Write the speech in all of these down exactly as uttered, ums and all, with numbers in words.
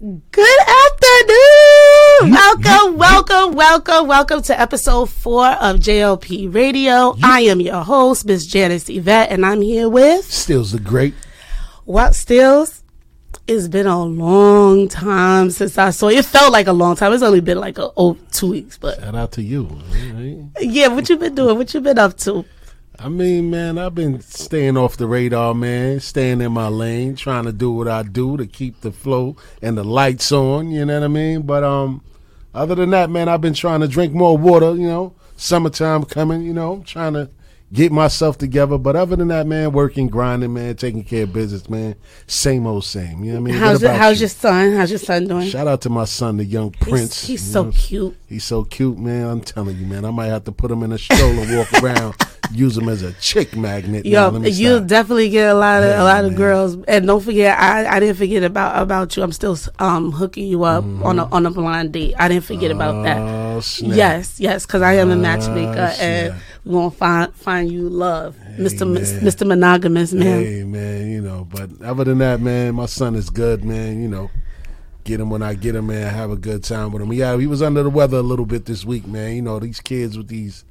Good afternoon. Welcome, welcome, welcome, welcome to episode four of J L P Radio. Yeah. I am your host, Miss Janice Yvette, and I'm here with Stills the Great. What, Stills? It's been a long time since I saw you. It felt like a long time. It's only been like a, oh, two weeks. But shout out to you. Right? Yeah, what you been doing? What you been up to? I mean, man, I've been staying off the radar, man, staying in my lane, trying to do what I do to keep the flow and the lights on, you know what I mean? But um, other than that, man, I've been trying to drink more water, you know, summertime coming, you know, trying to get myself together. But other than that, man, working, grinding, man, taking care of business, man, same old same, you know what I mean? How's, your, how's you? your son? How's your son doing? Shout out to my son, the young prince. He's, he's so know? cute. He's so cute, man. I'm telling you, man, I might have to put him in a stroller, walk around. Use them as a chick magnet. Yo, you'll stop. definitely get a lot of yeah, a lot of man. girls, and don't forget, I, I didn't forget about about you. I'm still um hooking you up mm-hmm. on a on a blind date. I didn't forget oh, about that. Snap. Yes, yes, because I am a matchmaker, oh, and we're gonna find find you love, hey, Mister Man. M- Mister Monogamous man. Hey man, you know. But other than that, man, my son is good, man. You know. Get him when I get him, man. Have a good time with him. Yeah, he was under the weather a little bit this week, man. You know, these kids with these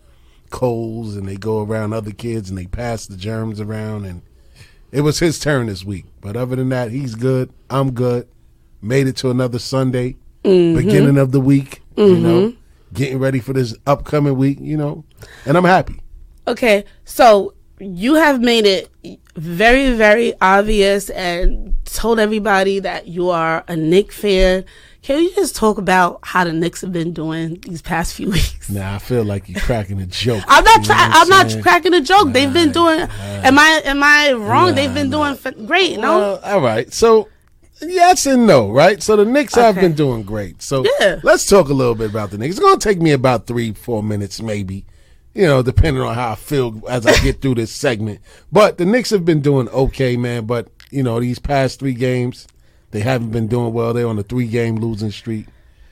colds and they go around other kids and they pass the germs around, and it was his turn this week. But other than that, he's good. I'm good. Made it to another Sunday, mm-hmm. beginning of the week, mm-hmm. you know, getting ready for this upcoming week, you know, and I'm happy. Okay, so you have made it very, very obvious and told everybody that you are a Knicks fan. Can you just talk about how the Knicks have been doing these past few weeks? Nah, I feel like you're cracking a joke. I'm not. Tra- I'm, I'm not cracking a joke. Nah, They've been doing. Nah, am I? Am I wrong? Nah, They've been nah. doing f- great. Well, no. All right. So yes and no. Right. So the Knicks okay. have been doing great. So yeah. let's talk a little bit about the Knicks. It's gonna take me about three, four minutes, maybe. You know, depending on how I feel as I get through this segment. But the Knicks have been doing okay, man. But you know, these past three games, they haven't been doing well. They're on a three-game losing streak.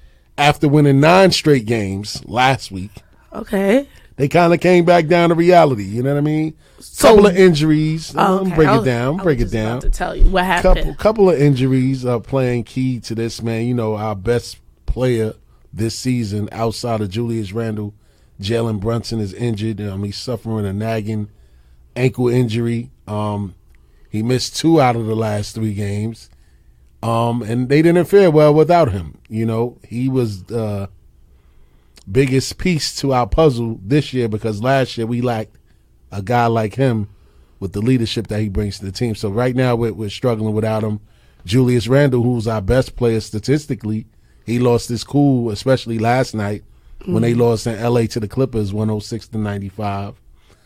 After winning nine straight games last week, okay, they kind of came back down to reality. You know what I mean? So, couple of injuries. Oh, okay. Break was, it down. I Break was it down. About to tell you what happened. Couple, couple of injuries are playing key to this, man. You know, our best player this season outside of Julius Randle, Jalen Brunson, is injured. Um, he's suffering a nagging ankle injury. Um, he missed two out of the last three games. Um, and they didn't fare well without him. You know, he was the biggest piece to our puzzle this year because last year we lacked a guy like him with the leadership that he brings to the team. So right now we're, we're struggling without him. Julius Randle, who's our best player statistically, he lost his cool, especially last night mm-hmm. when they lost in L A to the Clippers, one oh six to ninety-five.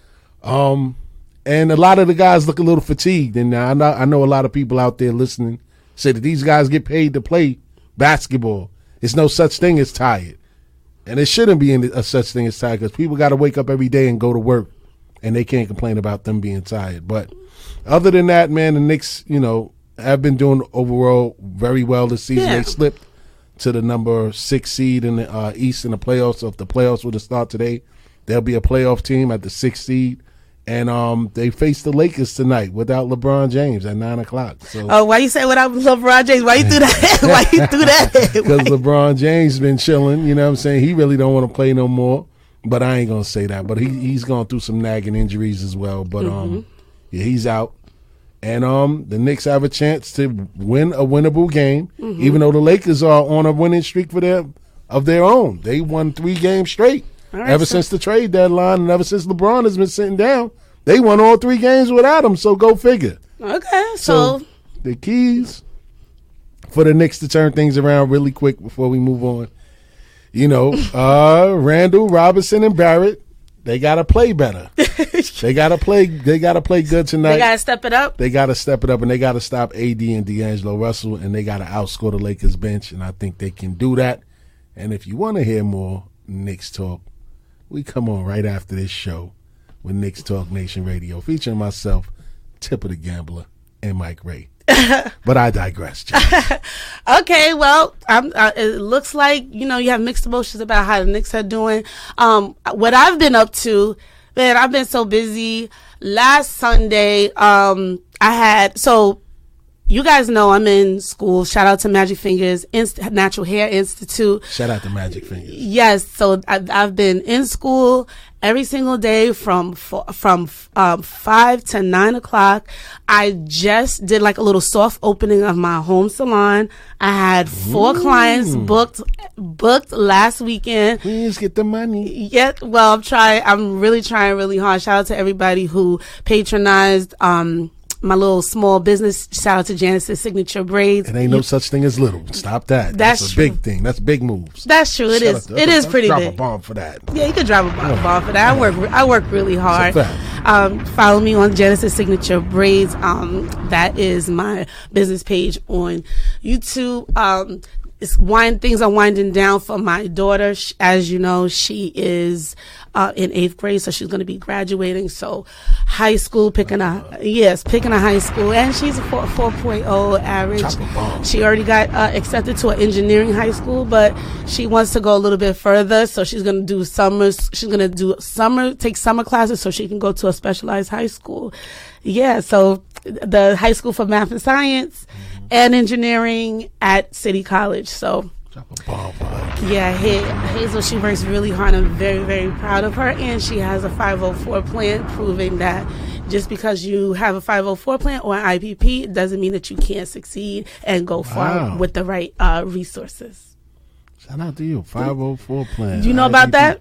Um, and a lot of the guys look a little fatigued. And I know, I know a lot of people out there listening say that these guys get paid to play basketball. It's no such thing as tired. And it shouldn't be a such thing as tired because people got to wake up every day and go to work, and they can't complain about them being tired. But other than that, man, the Knicks, you know, have been doing overall very well this season. Yeah. They slipped to the number six seed in the uh, East in the playoffs. So if the playoffs were to start today, there'll be a playoff team at the sixth seed. And um, they face the Lakers tonight without LeBron James at nine o'clock. So, oh, why you say without LeBron James? Why you do that? Why you do that? Because LeBron James been chilling. You know what I'm saying? He really don't want to play no more. But I ain't gonna say that. But he he's gone through some nagging injuries as well. But mm-hmm. um, yeah, he's out. And um, the Knicks have a chance to win a winnable game, mm-hmm. even though the Lakers are on a winning streak for their of their own. They won three games straight. Right, ever so. since the trade deadline and ever since LeBron has been sitting down, they won all three games without him, so go figure. Okay, so. so the keys for the Knicks to turn things around really quick before we move on. You know, uh, Randall, Robinson, and Barrett, they got to play better. they got to play They got to play good tonight. They got to step it up? They got to step it up, and they got to stop A D and D'Angelo Russell, and they got to outscore the Lakers bench, and I think they can do that. And if you want to hear more Knicks talk, we come on right after this show with Knicks Talk Nation Radio, featuring myself, Tip of the Gambler, and Mike Ray. But I digress. Okay, well, I'm, uh, it looks like, you know, you have mixed emotions about how the Knicks are doing. Um, what I've been up to, man, I've been so busy. Last Sunday, um, I had, so you guys know I'm in school. Shout out to Magic Fingers Inst- Natural Hair Institute. Shout out to Magic Fingers. Yes, so I've, I've been in school every single day from from um, five to nine o'clock. I just did like a little soft opening of my home salon. I had four Ooh. clients booked booked last weekend. Please get the money. Yeah, well, I'm trying. I'm really trying really hard. Shout out to everybody who patronized um, my little small business. Shout out to Janice's Signature Braids. It ain't no such thing as little. Stop that. That's, That's a true. big thing. That's big moves. That's true. It Shout is. to, It is pretty drop big. Drop a bomb for that. Yeah, you could drop a bomb, Yeah. bomb for that. I work. I work really hard. Um, follow me on Janice's Signature Braids. Um, that is my business page on YouTube. Um, It's wind things are winding down for my daughter. She, as you know, she is uh, in eighth grade, so she's going to be graduating. So, high school, picking a yes, picking a high school, and she's a four four point oh average. She already got uh, accepted to an engineering high school, but she wants to go a little bit further. So she's going to do summers. She's going to do summer, take summer classes, so she can go to a specialized high school. Yeah, so the high school for math and science. And engineering at City College. So, yeah, Hazel, she works really hard. I'm very, very proud of her. And she has a five oh four plan proving that just because you have a five oh four plan or an I P P, it doesn't mean that you can't succeed and go far Wow. with the right uh, resources. Shout out to you. five oh four plan. Do you know I P P. about that?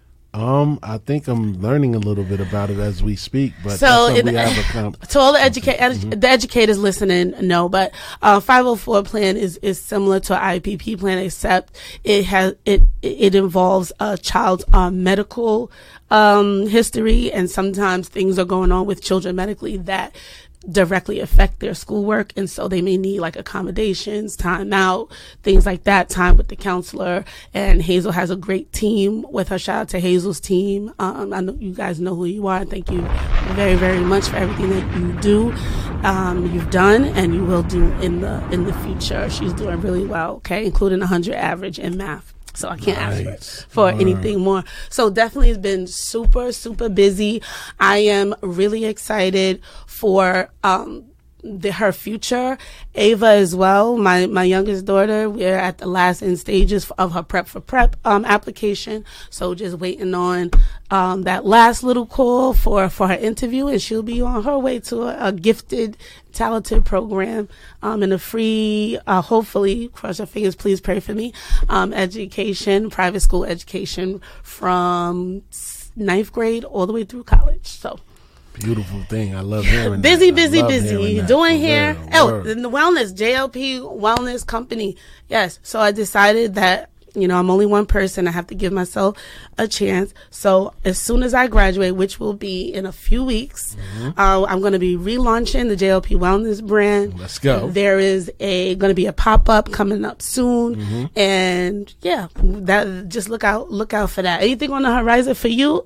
Um, I think I'm learning a little bit about it as we speak, but so that's it, we have a comp- to all the educate mm-hmm. the educators listening, no, but uh, five oh four plan is, is similar to an I P P plan, except it has it it involves a child's uh, medical um, history, and sometimes things are going on with children medically that directly affect their schoolwork, and so they may need like accommodations, time out, things like that, time with the counselor. And Hazel has a great team with her. Shout out to Hazel's team. Um, I know you guys know who you are. Thank you very, very much for everything that you do, um, you've done, and you will do in the in the future. She's doing really well, okay, including one hundred average in math. So I can't nice. ask for, for right. anything more. So definitely it's been super, super busy. I am really excited for um, the, her future. Ava as well, my, my youngest daughter, we're at the last end stages of her prep for prep um, application. So just waiting on um, that last little call for, for her interview, and she'll be on her way to a, a gifted, talented program um, in a free, uh, hopefully, cross your fingers, please pray for me, um, education, private school education from ninth grade all the way through college. So. Beautiful thing. I love hearing busy, that. busy, busy. That. Doing hair. Oh, Word. the wellness, J L P Wellness Company. Yes. So I decided that, you know, I'm only one person. I have to give myself a chance. So as soon as I graduate, which will be in a few weeks, mm-hmm. uh, I'm going to be relaunching the J L P Wellness brand. Let's go. There is a going to be a pop up coming up soon, mm-hmm. and yeah, that just look out, look out for that. Anything on the horizon for you?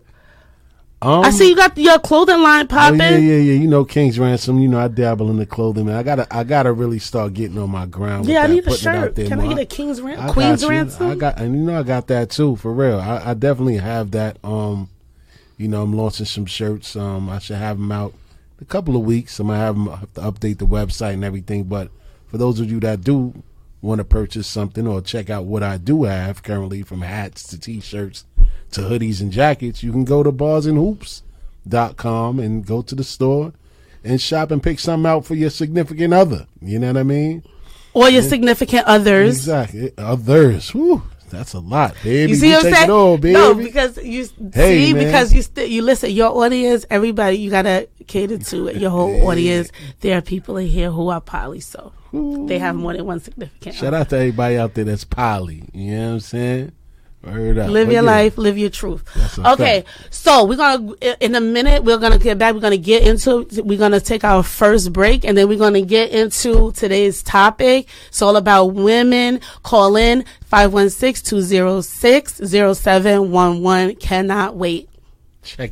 Um, I see you got your clothing line popping. Oh, yeah, yeah, yeah. You know, King's Ransom. You know, I dabble in the clothing, man. I gotta, I gotta really start getting on my ground. Yeah, with I that, need a shirt. Can more. I get a King's Ransom, Queen's Ransom? I got, and you know, I got that too, for real. I, I definitely have that. Um, you know, I'm launching some shirts. Um, I should have them out in a couple of weeks. I'm gonna have them have to update the website and everything. But for those of you that do want to purchase something or check out what I do have currently, from hats to T-shirts to hoodies and jackets, you can go to bars and hoops dot com and go to the store and shop and pick something out for your significant other. You know what I mean? Or your and, significant others. Exactly. Others. Whew, that's a lot, baby. You see you what I'm saying? All, baby. No, because you hey, see, man. because you st- you listen, your audience, everybody, you gotta cater to it. Your whole audience. There are people in here who are poly, so Ooh. They have more than one significant Shout other. out to everybody out there that's poly. You know what I'm saying? Live but your yeah. life, live your truth. Okay, fact. So we're gonna in a minute we're gonna get back. We're gonna get into we're gonna take our first break, and then we're gonna get into today's topic. It's all about women. Call in five one six, two zero six, zero seven one one. Cannot wait. Check.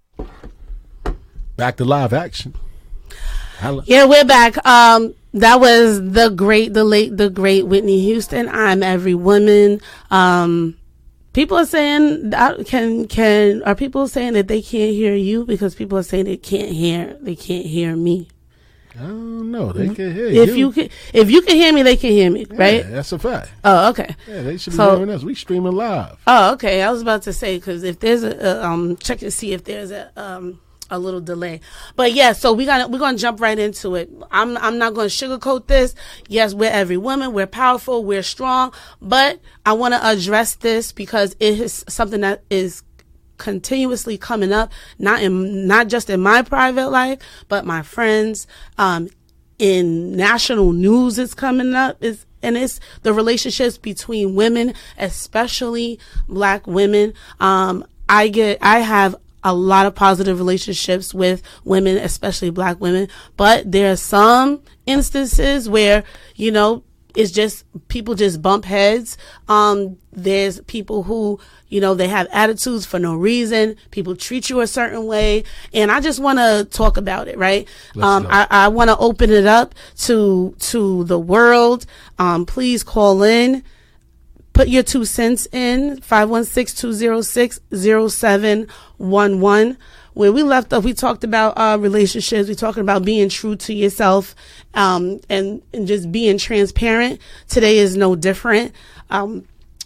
Back to live action. Hello. Yeah, we're back. Um, that was the great, the late, the great Whitney Houston. I'm Every Woman. Um. People are saying, can can are people saying that they can't hear you because people are saying they can't hear they can't hear me? I don't know. They can hear you. If you can, if you can hear me, they can hear me, right? Yeah, that's a fact. Oh, okay. Yeah, they should be So- hearing us. We streaming live. Oh, okay. I was about to say because if there's a, a um check to see if there's a um a little delay, but yeah. So we got we're gonna jump right into it. I'm I'm not gonna sugarcoat this. Yes, we're every woman. We're powerful. We're strong. But I want to address this because it is something that is continuously coming up, not in not just in my private life, but my friends. Um, in national news, it's coming up. Is and it's the relationships between women, especially Black women. Um, I get, I have a lot of positive relationships with women, especially Black women, but there are some instances where, you know, it's just people just bump heads. Um, there's people who, you know, they have attitudes for no reason. People treat you a certain way. And I just want to talk about it, right? Let's Um, go. I, I want to open it up to, to the world. Um, please call in. Put your two cents in, five one six, two zero six, zero seven one one. Where we left off, we talked about uh, relationships. We talking about being true to yourself, um, and, and just being transparent. Today is no different. Um,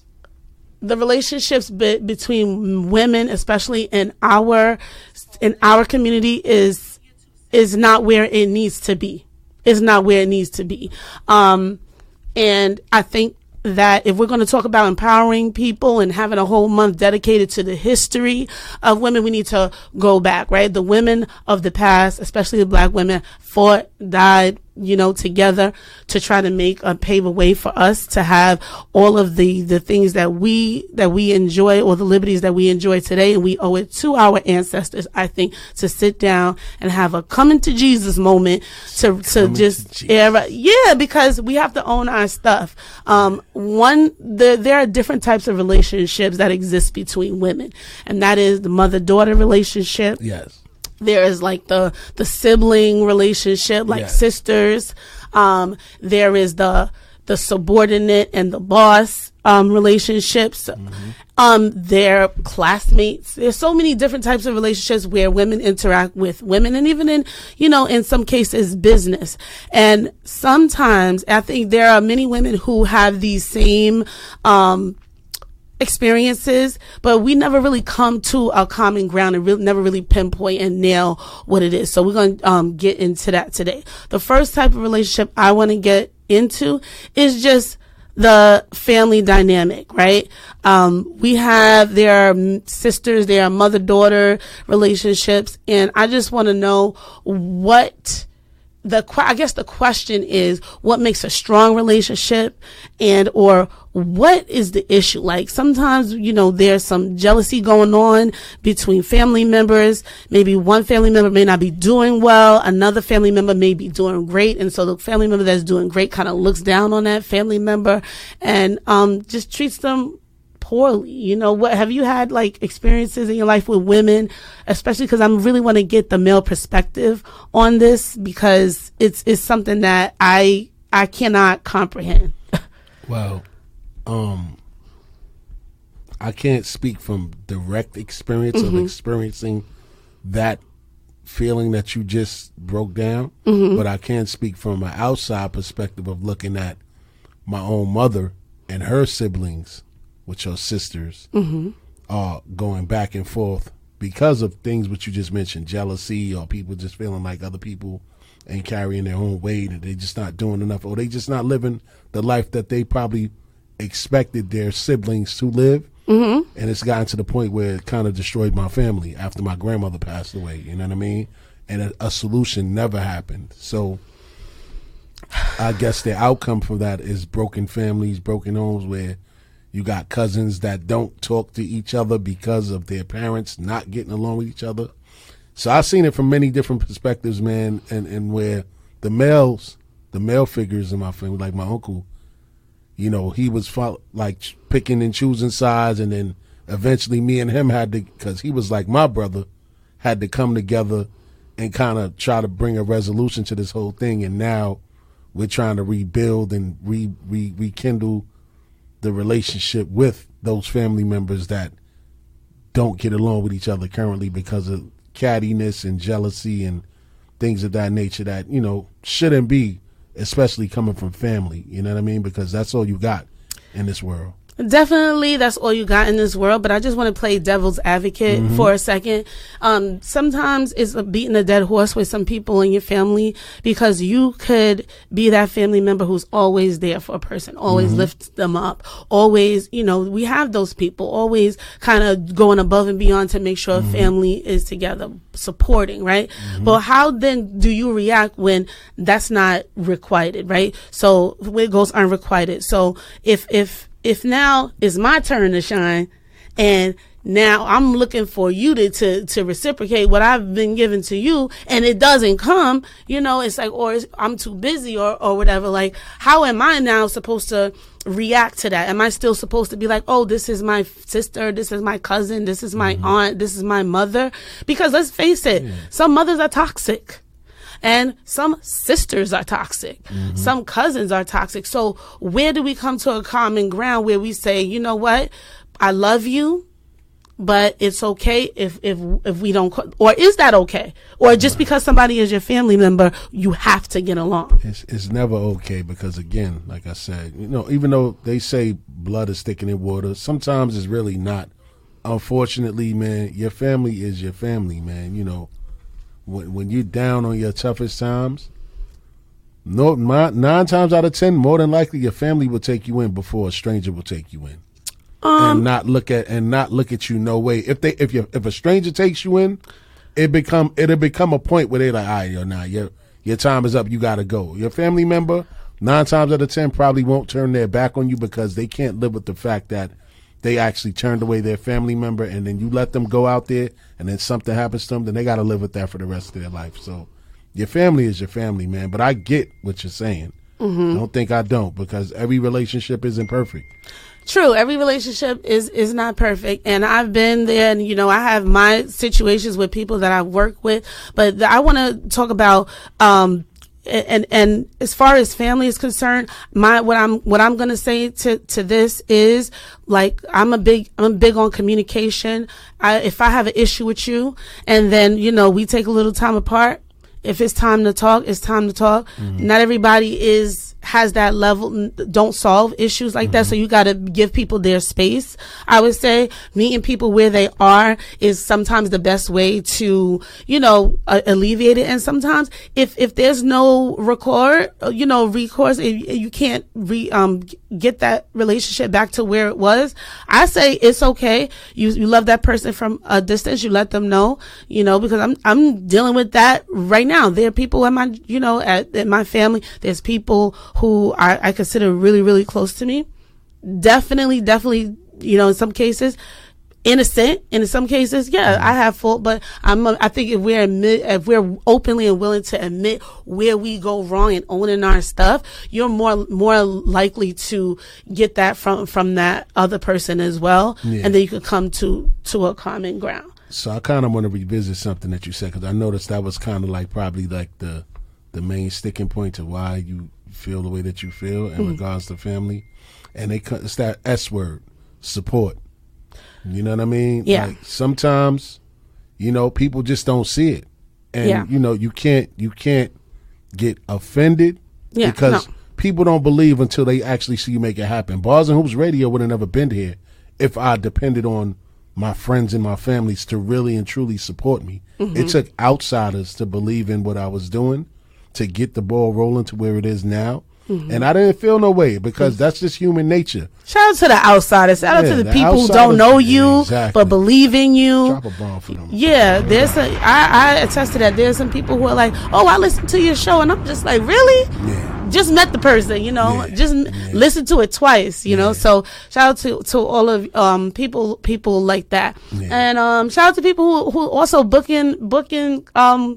the relationships be- between women, especially in our in our community, is is not where it needs to be. It's not where it needs to be. Um, and I think that if we're going to talk about empowering people and having a whole month dedicated to the history of women, we need to go back, right? The women of the past, especially the Black women, fought, died, you know, together to try to make a pave a way for us to have all of the, the things that we, that we enjoy, or the liberties that we enjoy today. And we owe it to our ancestors, I think, to sit down and have a coming to Jesus moment to, to Coming just to Jesus. era. Yeah, because we have to own our stuff. Um, one, the, there are different types of relationships that exist between women, and that is the mother-daughter relationship. Yes. There is like the the sibling relationship, like Yes. sisters. Um, there is the the subordinate and the boss um, relationships. Mm-hmm. Um, they're classmates. There's so many different types of relationships where women interact with women, and even in, you know, in some cases, business. And sometimes I think there are many women who have these same um, experiences, but we never really come to a common ground and really never really pinpoint and nail what it is. So we're going to um, get into that today. The first type of relationship I want to get into is just the family dynamic, right? Um, we have, there are sisters, there are mother-daughter relationships, and I just want to know what the, que- I guess the question is, what makes a strong relationship, and, or what is the issue? Like sometimes, you know, there's some jealousy going on between family members. Maybe one family member may not be doing well. Another family member may be doing great. And so the family member that's doing great kind of looks down on that family member and, um, just treats them poorly. You know, what have you had like experiences in your life with women, especially because I really want to get the male perspective on this, because it's, it's something that I, I cannot comprehend. Well, um, I can't speak from direct experience Mm-hmm. of experiencing that feeling that you just broke down, Mm-hmm. but I can speak from an outside perspective of looking at my own mother and her siblings, which are sisters, Mm-hmm. uh, going back and forth because of things which you just mentioned, jealousy, or people just feeling like other people ain't carrying their own weight and they just not doing enough, or they just not living the life that they probably expected their siblings to live. Mm-hmm. And it's gotten to the point where it kind of destroyed my family after my grandmother passed away, you know what I mean? And a, a solution never happened. So I guess the outcome from that is broken families, broken homes, where you got cousins that don't talk to each other because of their parents not getting along with each other. So I've seen it from many different perspectives, man, and, and where the males, the male figures in my family, like my uncle, you know, he was fo- like ch- picking and choosing sides, and then eventually me and him had to, because he was like my brother, had to come together and kind of try to bring a resolution to this whole thing. And now we're trying to rebuild and re, re rekindle the relationship with those family members that don't get along with each other currently because of cattiness and jealousy and things of that nature that, you know, shouldn't be, especially coming from family. You know what I mean? Because that's all you got in this world. Definitely, that's all you got in this world. But I just want to play devil's advocate mm-hmm. for a second. Um, sometimes it's a beating a dead horse with some people in your family, because you could be that family member who's always there for a person, always mm-hmm. lifts them up, always, you know, we have those people, always kind of going above and beyond to make sure mm-hmm. a family is together, supporting, right? Mm-hmm. But how then do you react when that's not requited, right? So it goes unrequited. So if, if, If now it's my turn to shine, and now I'm looking for you to, to, to reciprocate what I've been given to you, and it doesn't come, you know, it's like, or it's, I'm too busy or, or whatever. Like, how am I now supposed to react to that? Am I still supposed to be like, oh, this is my sister, this is my cousin, this is my mm-hmm. aunt, this is my mother? Because let's face it, yeah. some mothers are toxic. And some sisters are toxic. Mm-hmm. Some cousins are toxic. So where do we come to a common ground where we say, you know what? I love you, but it's okay if, if, if we don't, or is that okay? Or just because somebody is your family member, you have to get along? It's, it's never okay, because again, like I said, you know, even though they say blood is thicker than water, sometimes it's really not. Unfortunately, man, your family is your family, man. You know, When, when you're down on your toughest times, no, nine, nine times out of ten, more than likely, your family will take you in before a stranger will take you in, um, and not look at and not look at you no way. If they if you if a stranger takes you in, it become it'll become a point where they're like, all right, yo, nah, your your time is up, you gotta go. Your family member, nine times out of ten, probably won't turn their back on you, because they can't live with the fact that they actually turned away their family member, and then you let them go out there, and then something happens to them, then they got to live with that for the rest of their life. So your family is your family, man. But I get what you're saying. Mm-hmm. I don't think I don't, because every relationship isn't perfect. True. Every relationship is, is not perfect. And I've been there, and, you know, I have my situations with people that I've worked with, but I want to talk about, um, And, and as far as family is concerned, my, what I'm, what I'm going to say to, to this is, like, I'm a big, I'm big on communication. I, if I have an issue with you, and then, you know, we take a little time apart, if it's time to talk, it's time to talk. Mm-hmm. Not everybody is, has that level, don't solve issues like mm-hmm. that. So you got to give people their space. I would say meeting people where they are is sometimes the best way to, you know, uh, alleviate it. And sometimes if, if there's no record, you know, recourse, if you can't re, um, get that relationship back to where it was, I say it's okay. You, you love that person from a distance. You let them know, you know, because I'm, I'm dealing with that right now. There are people in my, you know, at, at my family, there's people who I, I consider really, really close to me. Definitely, definitely, you know, in some cases, innocent, and in some cases, yeah, I have fault. But I'm, I think if we're admit, if we're openly and willing to admit where we go wrong and owning our stuff, you're more, more likely to get that from, from that other person as well, yeah. And then you could come to, to a common ground. So I kind of want to revisit something that you said, because I noticed that was kind of like probably like the, the main sticking point to why you feel the way that you feel in mm-hmm. regards to family. And they, it's that S word, support. You know what I mean? Yeah. Like sometimes, you know, people just don't see it. And, yeah. you know, you can't, you can't get offended yeah, because no. people don't believe until they actually see you make it happen. Bars and Hoops Radio would have never been here if I depended on my friends and my families to really and truly support me. Mm-hmm. It took outsiders to believe in what I was doing to get the ball rolling to where it is now. Mm-hmm. And I didn't feel no way, because that's just human nature. Shout out to the outsiders. Shout out yeah, to the, the people who don't know you, exactly. but believe in you. Drop a bomb for them. Yeah, there's a, I, I attest to that. There's some people who are like, oh, I listened to your show, and I'm just like, really? Yeah. Just met the person, you know, yeah. just yeah. listen to it twice, you yeah. know. So shout out to, to all of um people people like that. Yeah. And um shout out to people who, who also booking booking um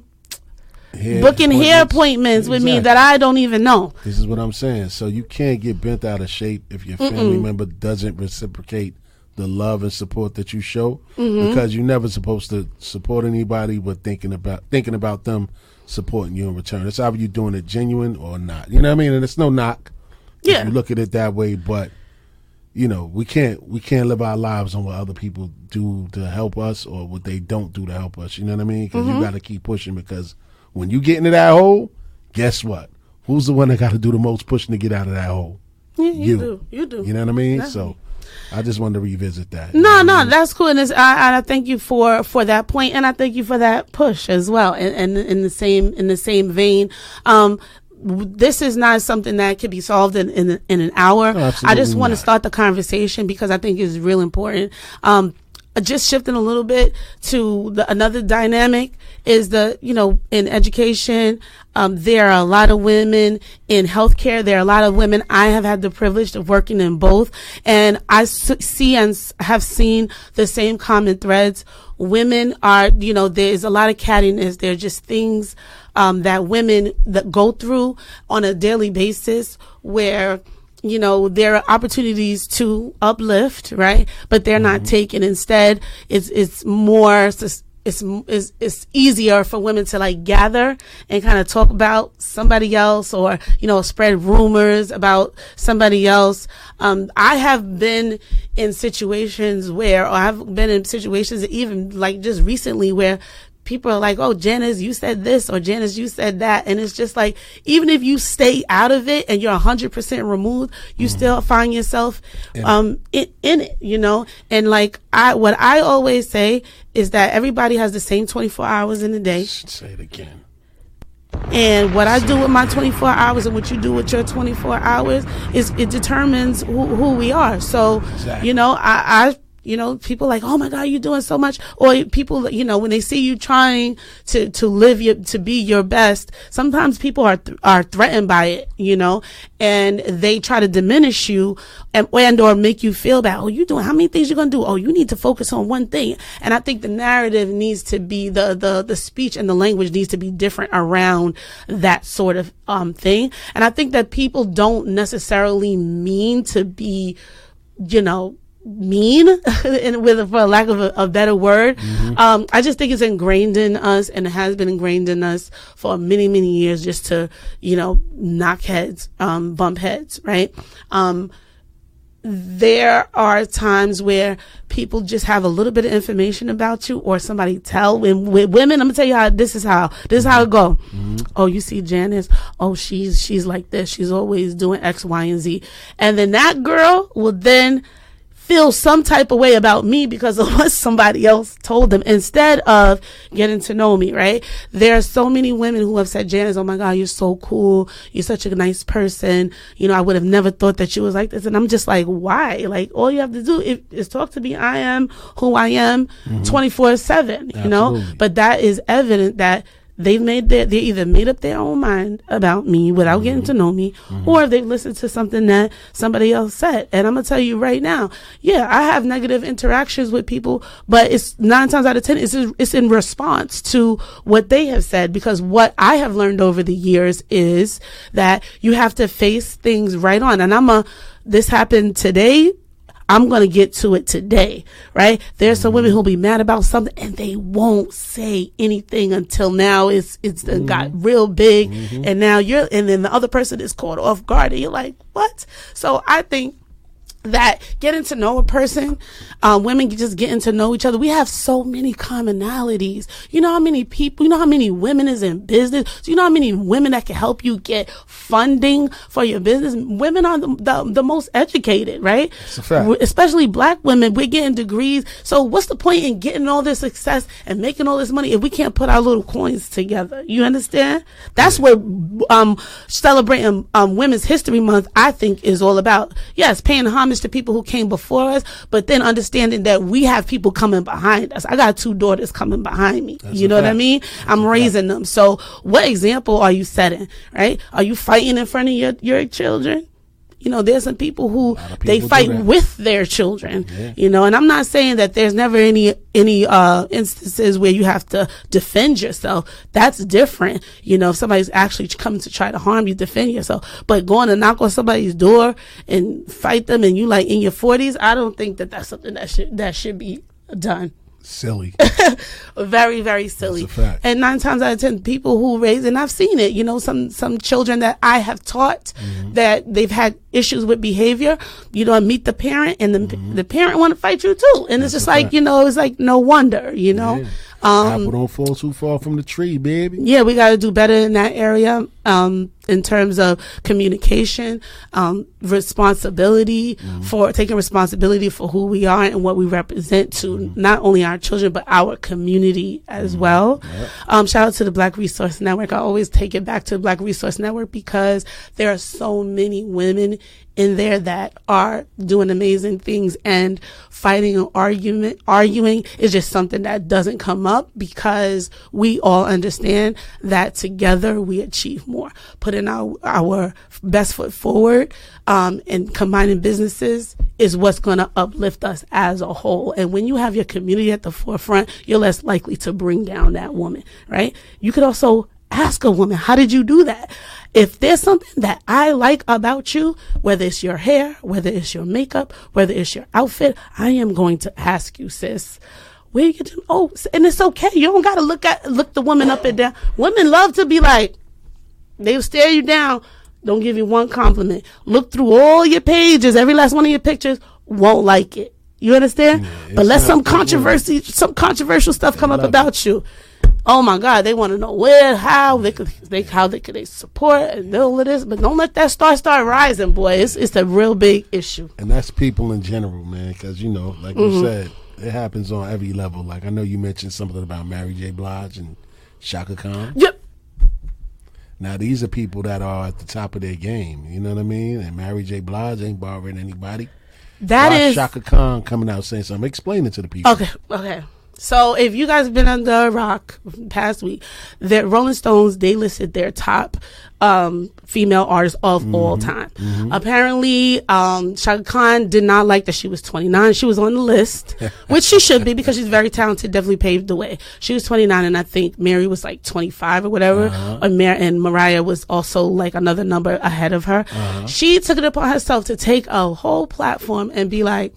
Hair booking appointments. hair appointments with exactly. me that I don't even know. This is what I'm saying. So you can't get bent out of shape if your family Mm-mm. member doesn't reciprocate the love and support that you show, mm-hmm. because you're never supposed to support anybody but thinking about thinking about them supporting you in return. It's either you're doing it genuine or not. You know what I mean? And it's no knock yeah. if you look at it that way, but you know, we can't we can't live our lives on what other people do to help us or what they don't do to help us. You know what I mean? Because mm-hmm. you got to keep pushing, because when you get into that hole, guess what? Who's the one that got to do the most pushing to get out of that hole? Yeah, you, you do. You do. You know what I mean? Definitely. So I just wanted to revisit that. No, no, that's cool, and it's, I, I thank you for, for that point, and I thank you for that push as well. And, and in the same in the same vein, um, this is not something that can be solved in in, in an hour. No, I just want to not. start the conversation because I think it's real important. Um, just shifting a little bit to the, another dynamic is the, you know, in education, um, there are a lot of women in healthcare. There are a lot of women. I have had the privilege of working in both, and I see and have seen the same common threads. Women are, you know, there's a lot of cattiness. There are just things, um, that women that go through on a daily basis where, you know, there are opportunities to uplift, right? But they're mm-hmm. not taken. Instead, it's, it's more, it's, it's, it's easier for women to like gather and kind of talk about somebody else or, you know, spread rumors about somebody else. Um, I have been in situations where, or I've been in situations even like just recently where people are like, oh, Janice, you said this, or Janice, you said that. And it's just like, even if you stay out of it and you're one hundred percent removed, you mm-hmm. still find yourself um, in, in it, you know? And like, I, what I always say is that everybody has the same twenty-four hours in a day. Say it again. And what I do with my twenty-four hours and what you do with your twenty-four hours is it determines who, who we are. So, exactly. you know, I, I You know, people like, oh my God, you're doing so much. Or people, you know, when they see you trying to, to live your, to be your best, sometimes people are, th- are threatened by it, you know, and they try to diminish you and, and or make you feel bad. Oh, you doing, how many things you're going to do? Oh, you need to focus on one thing. And I think the narrative needs to be the, the, the speech and the language needs to be different around that sort of, um, thing. And I think that people don't necessarily mean to be, you know, mean and with for lack of a, a better word. Mm-hmm. um I just think it's ingrained in us, and it has been ingrained in us for many many years, just to, you know, knock heads, um bump heads, right? um there are times where people just have a little bit of information about you, or somebody tell, and with women, I'm gonna tell you how this is how this is how it go. Mm-hmm. Oh, you see Janice, oh, she's she's like this, she's always doing X, Y, and Z, and then that girl will then feel some type of way about me because of what somebody else told them, instead of getting to know me, right? There are so many women who have said, Janice, oh my God, you're so cool. You're such a nice person. You know, I would have never thought that you was like this. And I'm just like, why? Like, all you have to do is, is talk to me. I am who I am mm-hmm. twenty-four seven, you know? But that is evident that they've made their, they either made up their own mind about me without mm-hmm. getting to know me, mm-hmm. or they've listened to something that somebody else said. And I'm going to tell you right now, yeah, I have negative interactions with people, but it's nine times out of ten, it's, it's in response to what they have said, because what I have learned over the years is that you have to face things right on. And I'm a, this happened today, I'm going to get to it today, right? There's some women who'll be mad about something and they won't say anything until now it's, it's mm-hmm. got real big. Mm-hmm. And now you're, and then the other person is caught off guard and you're like, what? So I think that getting to know a person, um, women just getting to know each other. We have so many commonalities. You know how many people, you know how many women is in business? Do you know how many women that can help you get funding for your business? Women are the, the, the most educated, right? That's a fact. Especially black women. We're getting degrees. So what's the point in getting all this success and making all this money if we can't put our little coins together? You understand? That's yeah. what, um, celebrating, um, Women's History Month, I think, is all about. Yes, paying homage to people who came before us, but then understanding that we have people coming behind us. I got two daughters coming behind me. That's you know fact. what I mean? That's I'm raising fact. them. So what example are you setting, right? Are you fighting in front of your, your children? You know, there's some people who people they fight with their children, yeah. you know, and I'm not saying that there's never any, any, uh, instances where you have to defend yourself. That's different. You know, if somebody's actually coming to try to harm you, defend yourself, but going to knock on somebody's door and fight them and you like in your forties, I don't think that that's something that should, that should be done. Silly. Very, very silly. That's a fact. And nine times out of ten, people who raise, and I've seen it, you know, some, some children that I have taught mm-hmm. that they've had issues with behavior, you know, meet the parent and the, mm-hmm. the parent want to fight you too. And That's it's just like, fact. you know, it's like no wonder, you know, yeah. Um, Apple don't fall too far from the tree, baby. Yeah, we got to do better in that area. Um, in terms of communication, um, responsibility mm-hmm. for taking responsibility for who we are and what we represent to mm-hmm. not only our children, but our community as mm-hmm. well. Yep. Um, shout out to the Black Resource Network. I always take it back to the Black Resource Network because there are so many women in there that are doing amazing things, and fighting an argument, arguing is just something that doesn't come up because we all understand that together we achieve more. Putting our, our best foot forward, um, and combining businesses is what's going to uplift us as a whole. And when you have your community at the forefront, you're less likely to bring down that woman, right? You could also ask a woman, how did you do that? If there's something that I like about you, whether it's your hair, whether it's your makeup, whether it's your outfit, I am going to ask you, sis, where you get to, oh, and it's okay. You don't got to look at, look the woman up and down. Women love to be like, they'll stare you down. Don't give you one compliment. Look through all your pages, every last one of your pictures, won't like it. You understand? Yeah, but let some controversy, some controversial stuff come up about you. Oh my God, they want to know where, how they could, they how they could they support and all of this, but don't let that star start rising, boy. It's it's a real big issue. And that's people in general, man, because you know, like mm-hmm. you said, it happens on every level. Like I know you mentioned something about Mary J. Blige and Shaka Khan. Yep. Now these are people that are at the top of their game. You know what I mean? And Mary J. Blige ain't bothering anybody. That Why is Shaka Khan coming out saying something. Explain it to the people. Okay. Okay. So if you guys have been under a rock past week, the Rolling Stones, they listed their top um, female artists of mm-hmm. all time. Mm-hmm. Apparently, um, Shaka Khan did not like that she was twenty-nine. She was on the list, which she should be because she's very talented, definitely paved the way. She was twenty-nine, and I think Mary was like twenty-five or whatever. Uh-huh. Or Mar- and Mariah was also like another number ahead of her. Uh-huh. She took it upon herself to take a whole platform and be like,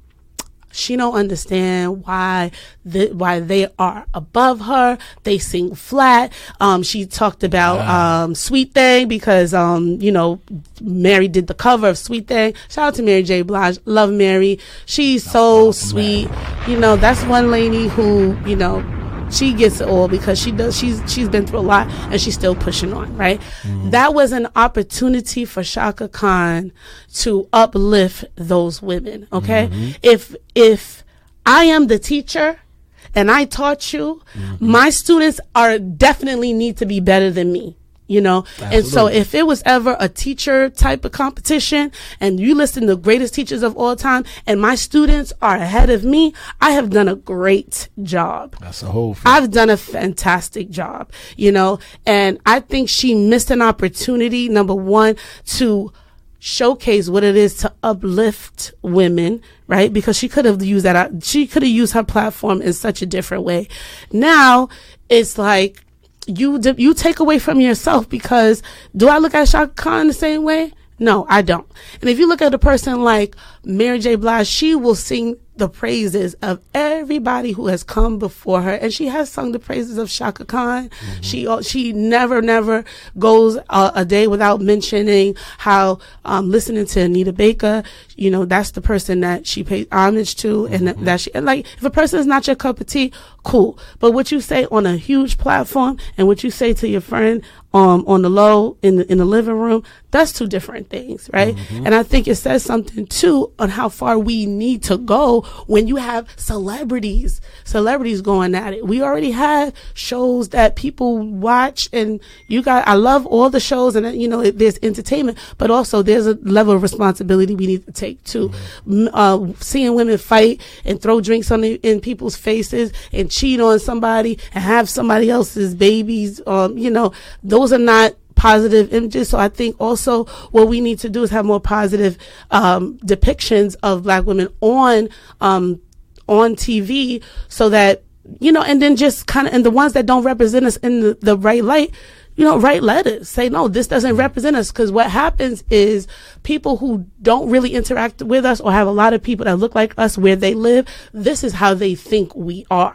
she don't understand why the, why they are above her. They sing flat. Um, she talked about wow. um, Sweet Thing because um, you know, Mary did the cover of Sweet Thing. Shout out to Mary J. Blige. Love Mary. She's that's so sweet. Man. You know, that's one lady who, you know, she gets it all because she does. She's she's been through a lot and she's still pushing on. Right. Mm. That was an opportunity for Shaka Khan to uplift those women. Okay. Mm-hmm. If if I am the teacher and I taught you, mm-hmm. my students are definitely need to be better than me. You know, absolutely. And so if it was ever a teacher type of competition and you listen to the greatest teachers of all time and my students are ahead of me, I have done a great job. That's a whole thing. I've done a fantastic job, you know, and I think she missed an opportunity, number one, to showcase what it is to uplift women, right? Because she could have used that, she could have used her platform in such a different way. Now it's like, you you take away from yourself because do I look at Shaka Khan the same way? No, I don't. And if you look at a person like Mary J. Blige, she will sing the praises of everybody who has come before her, and she has sung the praises of Shaka Khan. Mm-hmm. She she never never goes a, a day without mentioning how um, listening to Anita Baker, you know, that's the person that she pays homage to, mm-hmm. and that, that she and like if a person is not your cup of tea, cool. But what you say on a huge platform and what you say to your friend um on the low in the in the living room, that's two different things, right? Mm-hmm. And I think it says something too on how far we need to go when you have celebrities, celebrities going at it. We already have shows that people watch, and you got, I love all the shows, and you know, it, there's entertainment, but also there's a level of responsibility we need to take too. Mm-hmm. Uh, seeing women fight and throw drinks on the, in people's faces and cheat on somebody and have somebody else's babies, um, you know, those are not positive images. So I think also what we need to do is have more positive um, depictions of Black women on um, on T V, so that, you know, and then just kind of, and the ones that don't represent us in the, the right light, you know, write letters, say, no, this doesn't represent us. Because what happens is people who don't really interact with us or have a lot of people that look like us where they live, this is how they think we are.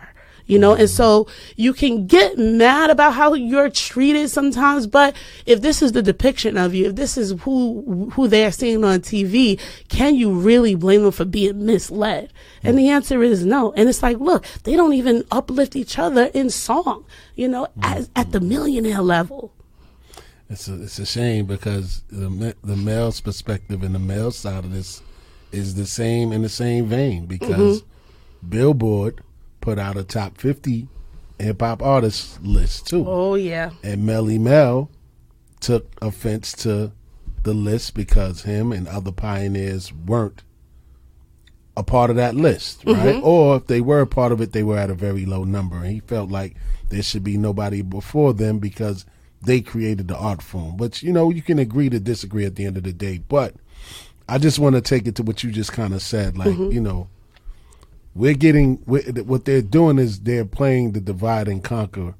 you know? And so you can get mad about how you're treated sometimes, but if this is the depiction of you, if this is who, who they're seeing on T V, can you really blame them for being misled? And the answer is no. And it's like, look, they don't even uplift each other in song, you know, as, at the millionaire level. It's a, it's a shame because the the male's perspective and the male side of this is the same in the same vein because mm-hmm. Billboard put out a top fifty hip hop artists list too. Oh yeah. And Melly Mel took offense to the list because him and other pioneers weren't a part of that list, right? Mm-hmm. Or if they were a part of it, they were at a very low number. And he felt like there should be nobody before them because they created the art form. But, you know, you can agree to disagree at the end of the day. But I just want to take it to what you just kind of said. Like, mm-hmm. you know, we're getting, we're, what they're doing is they're playing the divide and conquer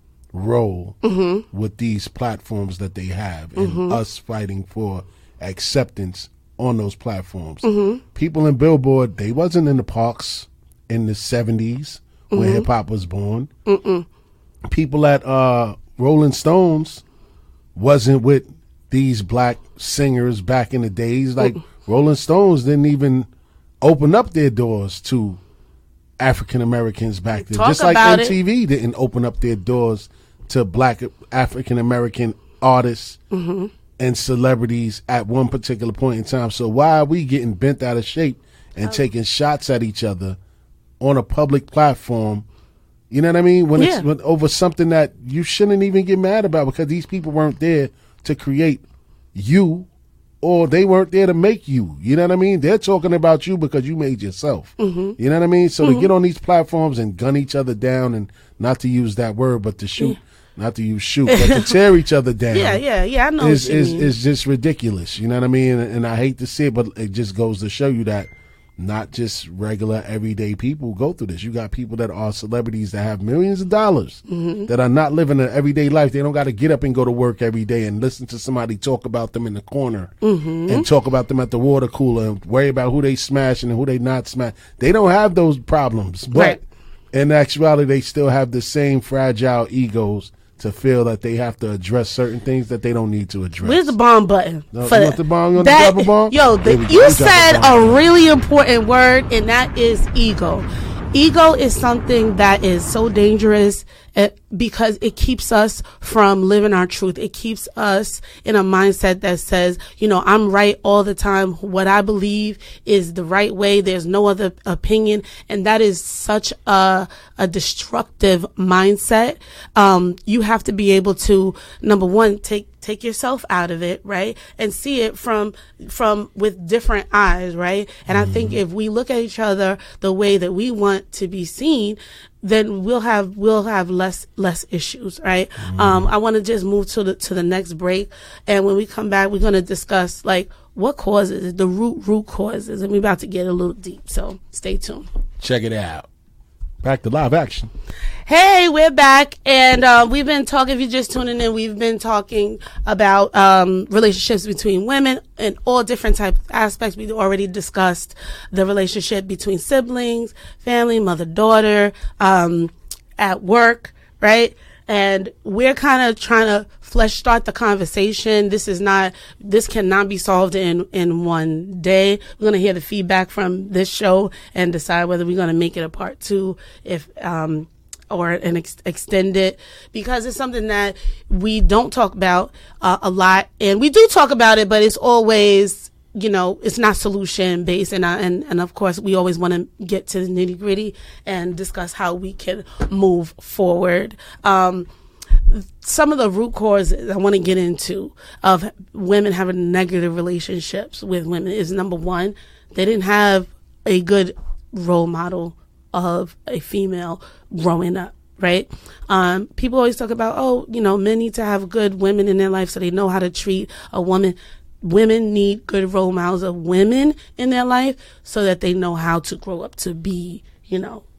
role mm-hmm. with these platforms that they have and mm-hmm. us fighting for acceptance on those platforms. Mm-hmm. People in Billboard, they wasn't in the parks in the seventies mm-hmm. when hip-hop was born. Mm-mm. People at uh, Rolling Stones wasn't with these black singers back in the days. Like mm. Rolling Stones didn't even open up their doors to African Americans back then. Talk Just like about M T V it. didn't open up their doors to black African American artists mm-hmm. and celebrities at one particular point in time. So why are we getting bent out of shape and oh. taking shots at each other on a public platform? You know what I mean? When yeah. it's when, over something that you shouldn't even get mad about because these people weren't there to create you or they weren't there to make you. You know what I mean? They're talking about you because you made yourself. Mm-hmm. You know what I mean? So mm-hmm. to get on these platforms and gun each other down, and not to use that word, but to shoot, yeah. not to use shoot, but to tear each other down. Yeah, yeah, yeah, I know is, what you is, mean. is just ridiculous. You know what I mean? And, and I hate to say it, but it just goes to show you that not just regular everyday people go through this. You got people that are celebrities that have millions of dollars mm-hmm. that are not living an everyday life. They don't got to get up and go to work every day and listen to somebody talk about them in the corner mm-hmm. and talk about them at the water cooler and worry about who they smashing and who they not smashing. They don't have those problems. But right. in actuality, they still have the same fragile egos to feel that they have to address certain things that they don't need to address. Where's the bomb button? No, for you want the bomb? You want that, the double bomb? Yo, the, you said a really important word, and that is ego. Ego is something that is so dangerous uh, because it keeps us from living our truth. It keeps us in a mindset that says, you know, I'm right all the time. What I believe is the right way. There's no other opinion. And that is such a, a destructive mindset. Um, you have to be able to, number one, take take yourself out of it, right? And see it from, from with different eyes, right? And mm-hmm. I think if we look at each other the way that we want to be seen, then we'll have, we'll have less, less issues, right? Mm-hmm. Um, I want to just move to the, to the next break. And when we come back, we're going to discuss like what causes it, the root, root causes. And we're about to get a little deep. So stay tuned. Check it out. Back to live action. Hey, we're back, and uh, we've been talking, if you're just tuning in, we've been talking about um, relationships between women in all different types of aspects. We already discussed the relationship between siblings, family, mother-daughter, um, at work, right? And we're kind of trying to flesh start the conversation. This is not, this cannot be solved in, in one day. We're going to hear the feedback from this show and decide whether we're going to make it a part two, if, um, or an ex- extend it, because it's something that we don't talk about uh, a lot. And we do talk about it, but it's always, you know, it's not solution based. And, uh, and, and of course, we always want to get to the nitty gritty and discuss how we can move forward. Um, some of the root causes I want to get into of women having negative relationships with women is, number one, they didn't have a good role model of a female growing up, right? Um, people always talk about, oh, you know, men need to have good women in their life so they know how to treat a woman. Women need good role models of women in their life so that they know how to grow up to be, you know,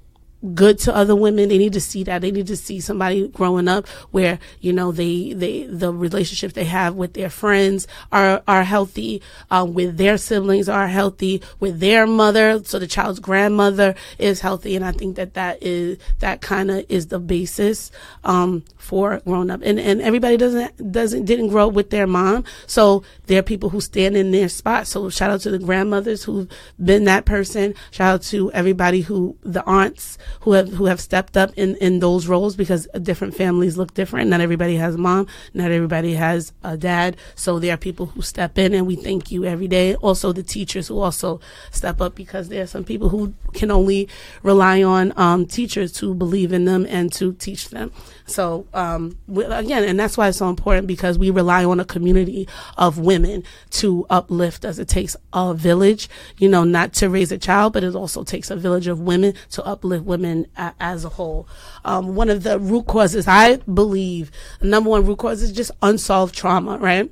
good to other women. They need to see that. They need to see somebody growing up where, you know, they, they, the relationships they have with their friends are, are healthy, um, with their siblings are healthy, with their mother. So the child's grandmother is healthy. And I think that that is, that kind of is the basis, um, for growing up. And, and everybody doesn't, doesn't, didn't grow up with their mom. So there are people who stand in their spot. So shout out to the grandmothers who've been that person. Shout out to everybody who, the aunts, who have who have stepped up in, in those roles, because different families look different. Not everybody has a mom. Not everybody has a dad. So there are people who step in, and we thank you every day. Also the teachers who also step up, because there are some people who can only rely on um, teachers to believe in them and to teach them. So um, we, again, and that's why it's so important, because we rely on a community of women to uplift us. It takes a village, you know, not to raise a child, but it also takes a village of women to uplift women a, as a whole. Um, one of the root causes, I believe, the number one root cause is just unsolved trauma, right?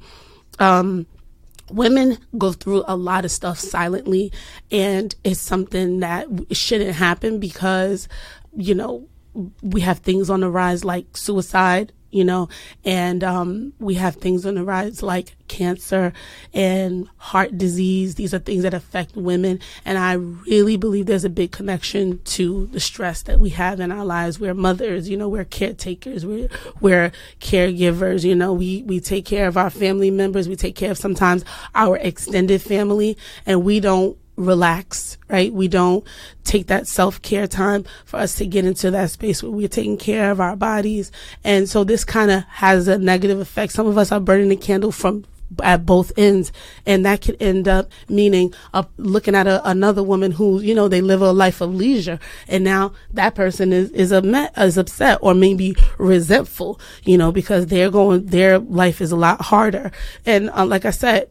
Um, women go through a lot of stuff silently, and it's something that shouldn't happen, because, you know, we have things on the rise like suicide, you know, and um, we have things on the rise like cancer and heart disease. These are things that affect women. And I really believe there's a big connection to the stress that we have in our lives. We're mothers, you know, we're caretakers, we're, we're caregivers, you know, we, we take care of our family members. We take care of sometimes our extended family, and we don't relax, right? We don't take that self-care time for us to get into that space where we're taking care of our bodies. And so this kind of has a negative effect. Some of us are burning the candle from at both ends, and that could end up meaning uh, looking at a, another woman who, you know, they live a life of leisure, and now that person is is, a, is upset or maybe resentful, you know, because they're going, their life is a lot harder. And uh, like I said,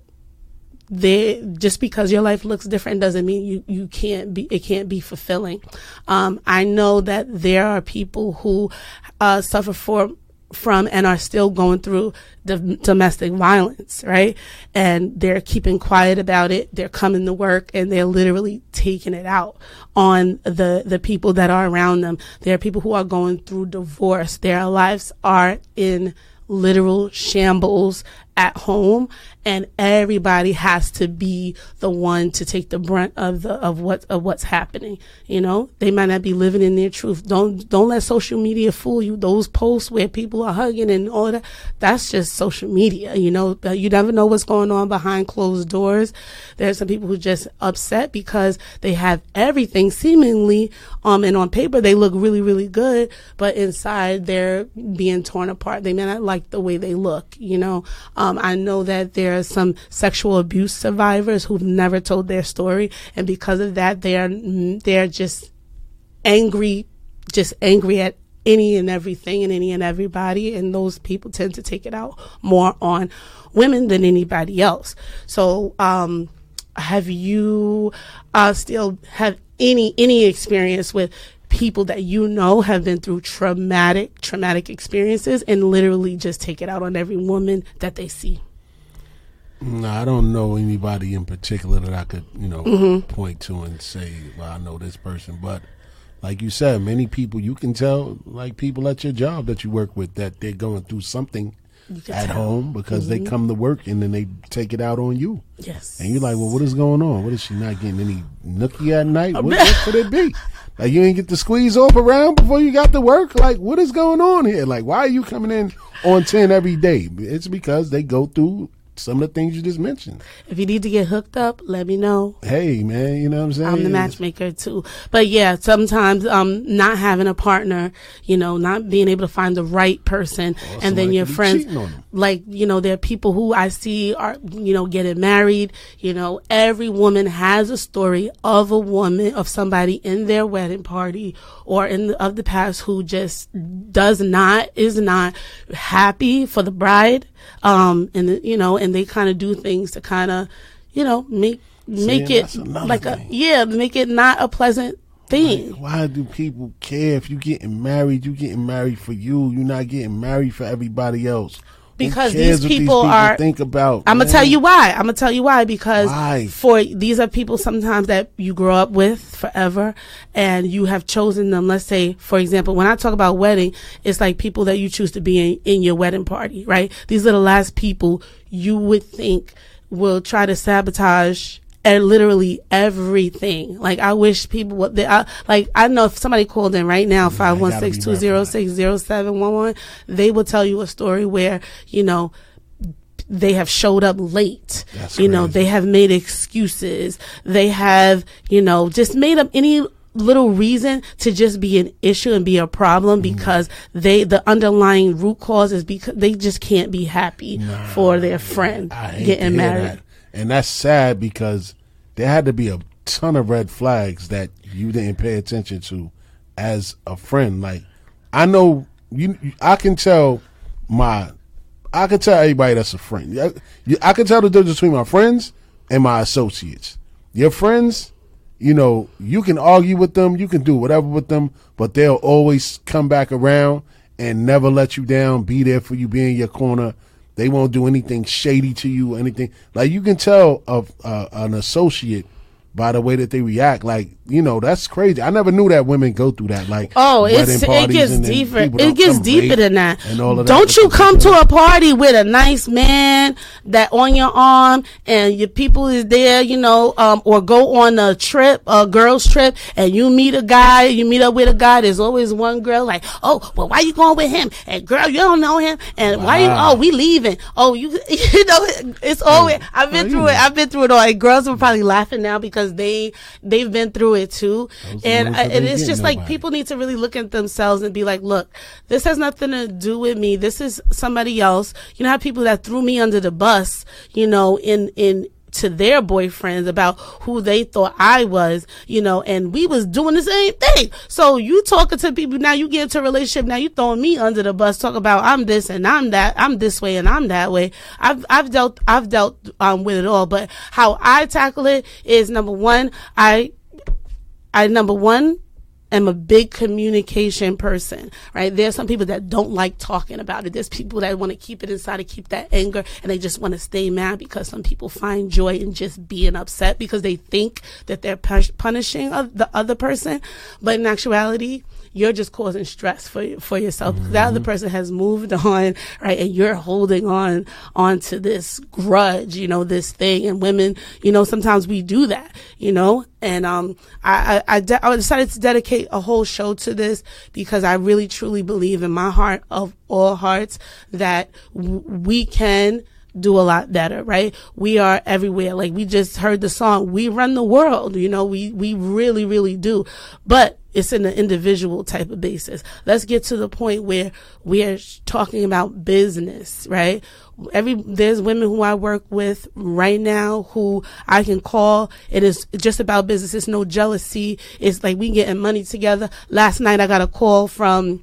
they, just because your life looks different doesn't mean you, you can't be, it can't be fulfilling. Um, I know that there are people who, uh, suffer for, from and are still going through the domestic violence, right? And they're keeping quiet about it. They're coming to work and they're literally taking it out on the, the people that are around them. There are people who are going through divorce. Their lives are in literal shambles at home, and everybody has to be the one to take the brunt of the of what of what's happening. You know, they might not be living in their truth. Don't don't let social media fool you. Those posts where people are hugging and all that, that's just social media. You know, you never know what's going on behind closed doors. There's some people who just upset because they have everything seemingly um and on paper they look really really good, but inside they're being torn apart. They may not like the way they look. You know. Um, I know that there are some sexual abuse survivors who've never told their story, and because of that, they're they're just angry, just angry at any and everything and any and everybody, and those people tend to take it out more on women than anybody else. So, um, have you uh, still have any any experience with people that you know have been through traumatic, traumatic experiences and literally just take it out on every woman that they see? No, I don't know anybody in particular that I could, you know, mm-hmm. point to and say, well, I know this person. But like you said, many people, you can tell, like people at your job that you work with, that they're going through something at tell. home because mm-hmm. they come to work and then they take it out on you. Yes. And you're like, well, what is going on? What is she not getting any nookie at night? What, what could it be? Like, you ain't get to squeeze off around before you got to work? Like, what is going on here? Like, why are you coming in on ten every day? It's because they go through some of the things you just mentioned. If you need to get hooked up, let me know. Hey, man, you know what I'm saying? I'm the matchmaker too. But yeah, sometimes um not having a partner, you know, not being able to find the right person, or and then your friends, like, you know, there are people who I see are, you know, getting married. You know, every woman has a story of a woman, of somebody in their wedding party or in the, of the past who just does not, is not happy for the bride. Um, and, you know, and they kind of do things to kind of, you know, make, make See, it like thing. a, yeah, make it not a pleasant thing. Like, why do people care if you getting married? You getting married for you. You're not getting married for everybody else. because these these people, people these people are think about. I'm man. gonna tell you why. I'm gonna tell you why because Why? for these are people sometimes that you grow up with forever, and you have chosen them. Let's say, for example, when I talk about wedding, it's like people that you choose to be in, in your wedding party, right? These are the last people you would think will try to sabotage and literally everything. Like, I wish people would, they, I, like, I know if somebody called in right now, five one six, two zero six, zero seven one one, they will tell you a story where, you know, they have showed up late. That's you know, crazy. they have made excuses. They have, you know, just made up any little reason to just be an issue and be a problem because mm. they, the underlying root cause is because they just can't be happy nah, for their friend getting married. That. And that's sad because there had to be a ton of red flags that you didn't pay attention to as a friend. Like, I know you, I can tell my, I can tell everybody that's a friend. I, I can tell the difference between my friends and my associates. Your friends, you know, you can argue with them, you can do whatever with them, but they'll always come back around and never let you down, be there for you, be in your corner. They won't do anything shady to you, anything. Like, you can tell of uh, an associate by the way that they react. Like, you know, that's crazy. I never knew that women go through that. Like, oh, it's, it gets deeper. It gets deeper than that. And all of don't that. you come to a party with a nice man that on your arm and your people is there, you know, um, or go on a trip, a girl's trip, and you meet a guy, you meet up with a guy. There's always one girl like, oh, well, why you going with him? And girl, you don't know him. And wow. why you? Oh, we leaving. Oh, you, you know, it's always. I've been oh, through it. I've been through it all. And girls are probably laughing now because they they've been through it too. And I, and it's just nobody. Like people need to really look at themselves and be like, look, this has nothing to do with me. This is somebody else. You know how people that threw me under the bus, you know, in in to their boyfriends about who they thought I was, you know, and we was doing the same thing. So you talking to people now, you get into a relationship, now you throwing me under the bus, talk about I'm this and I'm that, I'm this way and I'm that way. I've I've dealt I've dealt um with it all, but how I tackle it is number one, I I number one am a big communication person, right? There's some people that don't like talking about it. There's people that want to keep it inside and keep that anger, and they just want to stay mad because some people find joy in just being upset because they think that they're punishing the other person. But in actuality, you're just causing stress for for yourself. Mm-hmm. The other person has moved on, right? And you're holding on onto this grudge, you know, this thing. And women, you know, sometimes we do that, you know. And um, I I, I, de- I decided to dedicate a whole show to this because I really truly believe in my heart of all hearts that w- we can do a lot better, right? We are everywhere. Like we just heard the song, we run the world, you know, we, we really, really do. But it's in an individual type of basis. Let's get to the point where we are talking about business, right? Every, there's women who I work with right now who I can call. It is just about business. It's no jealousy. It's like we getting money together. Last night I got a call from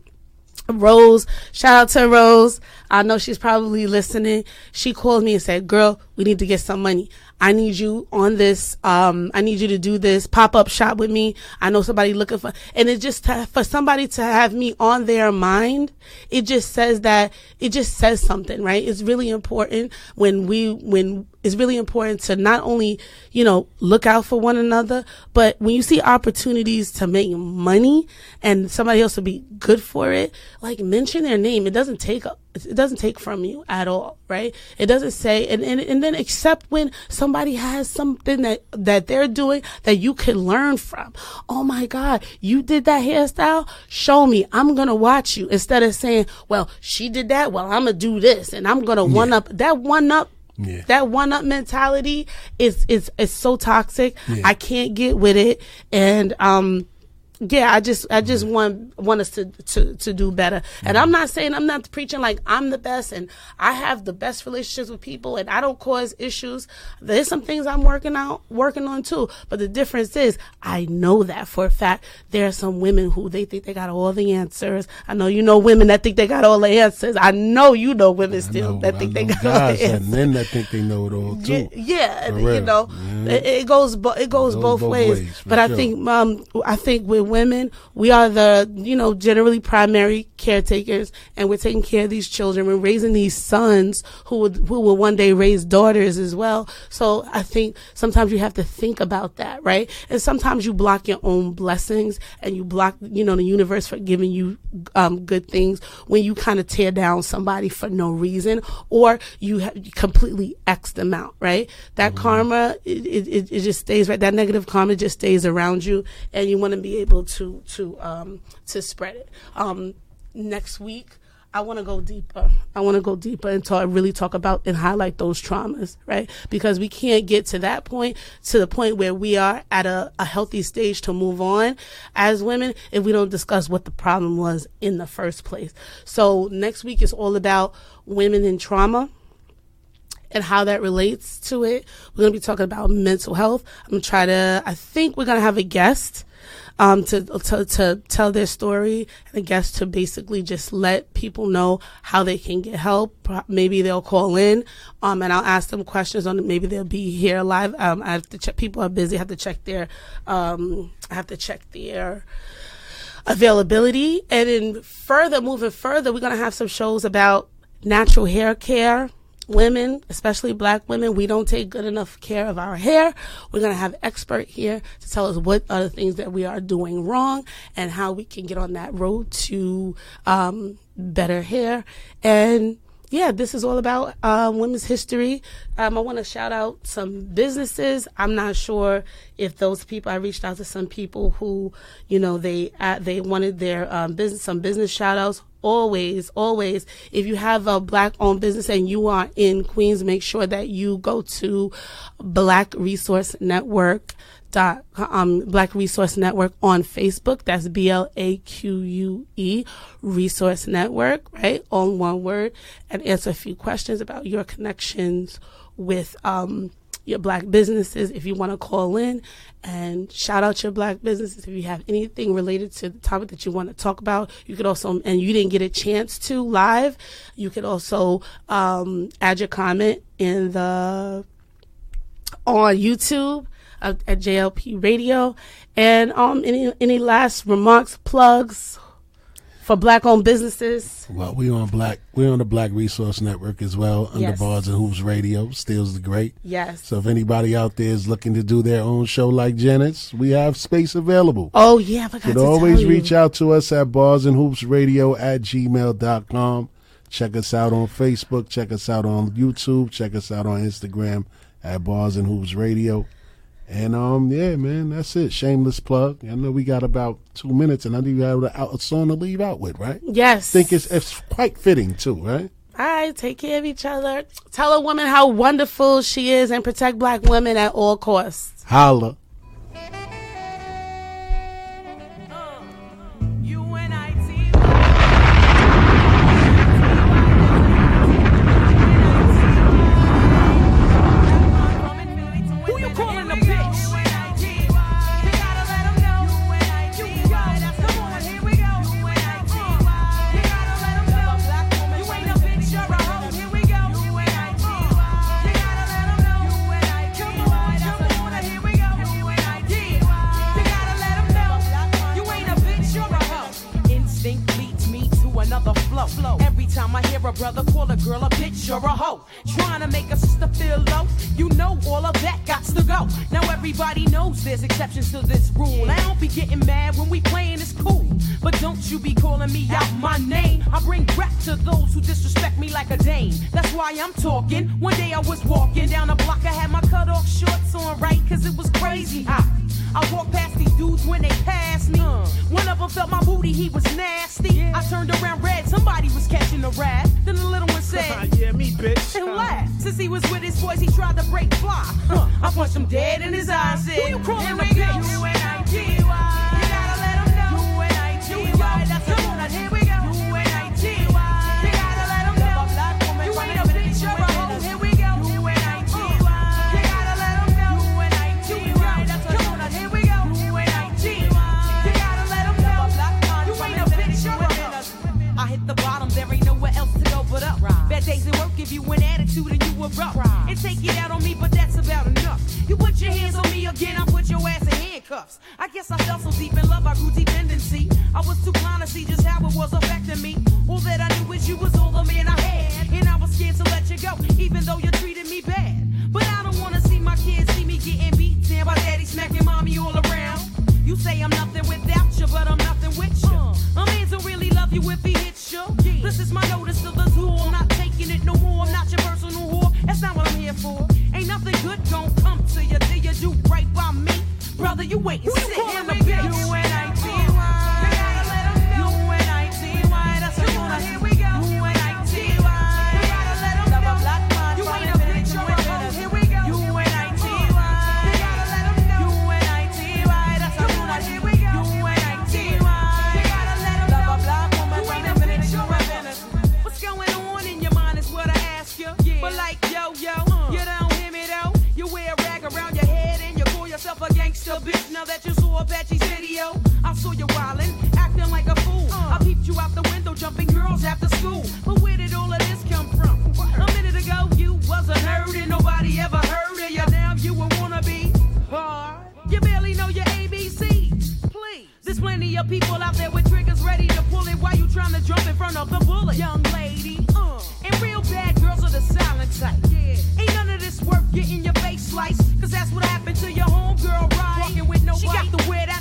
Rose. Shout out to Rose. I know she's probably listening. She called me and said, girl, we need to get some money. I need you on this. Um, I need you to do this pop-up shop with me. I know somebody looking for, and it just, to, for somebody to have me on their mind, it just says that, it just says something, right? It's really important when we, when it's really important to not only, you know, look out for one another, but when you see opportunities to make money and somebody else will be good for it, like mention their name. It doesn't take a, it doesn't take from you at all, right? It doesn't say, and, and, and then except when somebody has something that, that they're doing that you can learn from. Oh my God, you did that hairstyle? Show me. I'm going to watch you. Instead of saying, well, she did that. Well, I'm going to do this and I'm going to one up. That one up, yeah. that one up mentality is, is, is so toxic. Yeah. I can't get with it. And, um, yeah, I just, I just want, want us to, to, to do better. And mm-hmm. I'm not saying, I'm not preaching like I'm the best and I have the best relationships with people and I don't cause issues. There's some things I'm working out, working on too. But the difference is I know that for a fact. There are some women who they think they got all the answers. I know you know women that think they got all the answers. I know you know women still know, that think they got all the answers. And men that think they know it all too. Yeah, yeah you know, yeah. It, it goes, bo- it goes, it goes both, both ways. ways but sure. I think, um, I think with women, we are the, you know, generally primary caretakers, and we're taking care of these children. We're raising these sons who would, who will one day raise daughters as well. So I think sometimes you have to think about that, right? And sometimes you block your own blessings, and you block, you know, the universe for giving you um, good things when you kind of tear down somebody for no reason, or you have completely X them out, right? That mm-hmm. karma, it, it, it just stays right. That negative karma just stays around you, and you want to be able to to um, to spread it. Um, next week, I want to go deeper. I want to go deeper and talk, really talk about and highlight those traumas, right? Because we can't get to that point, to the point where we are at a, a healthy stage to move on as women, if we don't discuss what the problem was in the first place. So next week is all about women in trauma and how that relates to it. We're going to be talking about mental health. I'm going to try to, I think we're going to have a guest um, to, to, to tell their story, and a guest to basically just let people know how they can get help. Maybe they'll call in, um, and I'll ask them questions on it. Maybe they'll be here live. Um, I have to check, people are busy. I have to check their, um, I have to check their availability. And then further, moving further, we're going to have some shows about natural hair care. Women, especially black women, we don't take good enough care of our hair. We're going to have an expert here to tell us what are the things that we are doing wrong and how we can get on that road to um, better hair. And yeah, this is all about um, women's history. Um, I want to shout out some businesses. I'm not sure if those people, I reached out to some people who, you know, they uh, they wanted their um, business, some business shout outs. Always, always, if you have a black-owned business and you are in Queens, make sure that you go to Black Resource Network. Dot, um, Black Resource Network on Facebook. That's B L A Q U E Resource Network, right? All one word, and answer a few questions about your connections with um, your black businesses. If you want to call in and shout out your black businesses, if you have anything related to the topic that you want to talk about, you could also, and you didn't get a chance to live, you could also um, add your comment in the on YouTube. Uh, at J L P Radio. And um, any any last remarks, plugs for black-owned businesses? Well, we on Black we're on the Black Resource Network as well, under yes. Bars and Hoops Radio, Steals the Great. Yes. So if anybody out there is looking to do their own show like Janet's, we have space available. Oh yeah, I forgot you to can always tell reach you. out to us at bars and hoops radio at gmail dot com. Check us out on Facebook. Check us out on YouTube. Check us out on Instagram at Bars and Hoops Radio. And, um, yeah, man, that's it. Shameless plug. I know we got about two minutes, and I think we have a song to leave out with, right? Yes. I think it's, it's quite fitting, too, right? All right, take care of each other. Tell a woman how wonderful she is and protect black women at all costs. Holla. A brother call a girl a bitch or a hoe, trying to make a sister feel low. You know all of that gots to go. Now everybody knows there's exceptions to this rule. I don't be getting mad when we playing, it's cool, but don't you be calling me out my name. I bring rap to those who disrespect me like a dame. That's why I'm talking. One day I was walking down the block, I had my cut off shorts on, right, cause it was crazy hot. I walked past these dudes when they passed me. Uh, One of them felt my booty, he was nasty. Yeah. I turned around red, somebody was catching a rat. Then the little one said, yeah, me, bitch. And laughed. Since he was with his boys, he tried to break fly. Huh. I punched him dead in his eyes. Said, who you calling a bitch? U N I T Y. You gotta let him know. U N I T Y. Come on, here we go. U N I T Y. You gotta let him know. You ain't a bitch, you're a hoe. Here we go. U N I T Y. You gotta let him know. U N I T Y. Come on, here we go. U N I T Y. You gotta let him know. You ain't a bitch, you're a hoe. I hit the bottom, there ain't nowhere else to go but up. Right. Bad days at work give you an attitude and you erupt. Right. And take it out on me, but that's about enough. You put your hands on me again, I'll put your ass in handcuffs. I guess guess I fell so deep in love, I grew dependency. I was too blind to see just how it was affecting me. All that I knew is you was all the man I had, and I was scared to let you go, even though you treated me bad. But I don't wanna see my kids see me getting beat down by daddy smacking mommy all around. You say I'm nothing without you, but I'm nothing with you. Uh, a man don't really love you if he hits you. Yeah. This is my notice to the tool. I'm not taking it no more. I'm not your personal whore. That's not what I'm here for. Ain't nothing good gon' come to you till you do right by me. Brother, you wait and sit in the bitch. You and I T Y. You gotta let them know. You and I T Y. That's what you here we go. You and I T Y. You gotta let them know. Black man, you ain't a bitch or a hoe. Here we go. You and I T Y. You gotta let them know. You and I T Y. That's what you here we go. You and I T Y. You gotta let them know. Black woman, you ain't a bitch or a hoe. What's going on in your mind is what I ask you. But like yo yo, you don't hear me though. You wear a rag around your head and you call yourself a gangster bitch. Now that you saw Apache's video, I saw you wildin', acting like a fool. I peeped you out the window, jumping girls after school. But where did all of this come from? A minute ago you wasn't heard and nobody ever heard of you. Now you a wannabe hard. You barely know your A B Cs. Please, there's plenty of people out there with triggers ready to pull it while you trying to jump in front of the bullet. Young lady, uh, and real bad girls are the silent type. Yeah, ain't none of this worth getting your face sliced, cause that's what happened to your homegirl, right? Walking with nobody. She got to wear that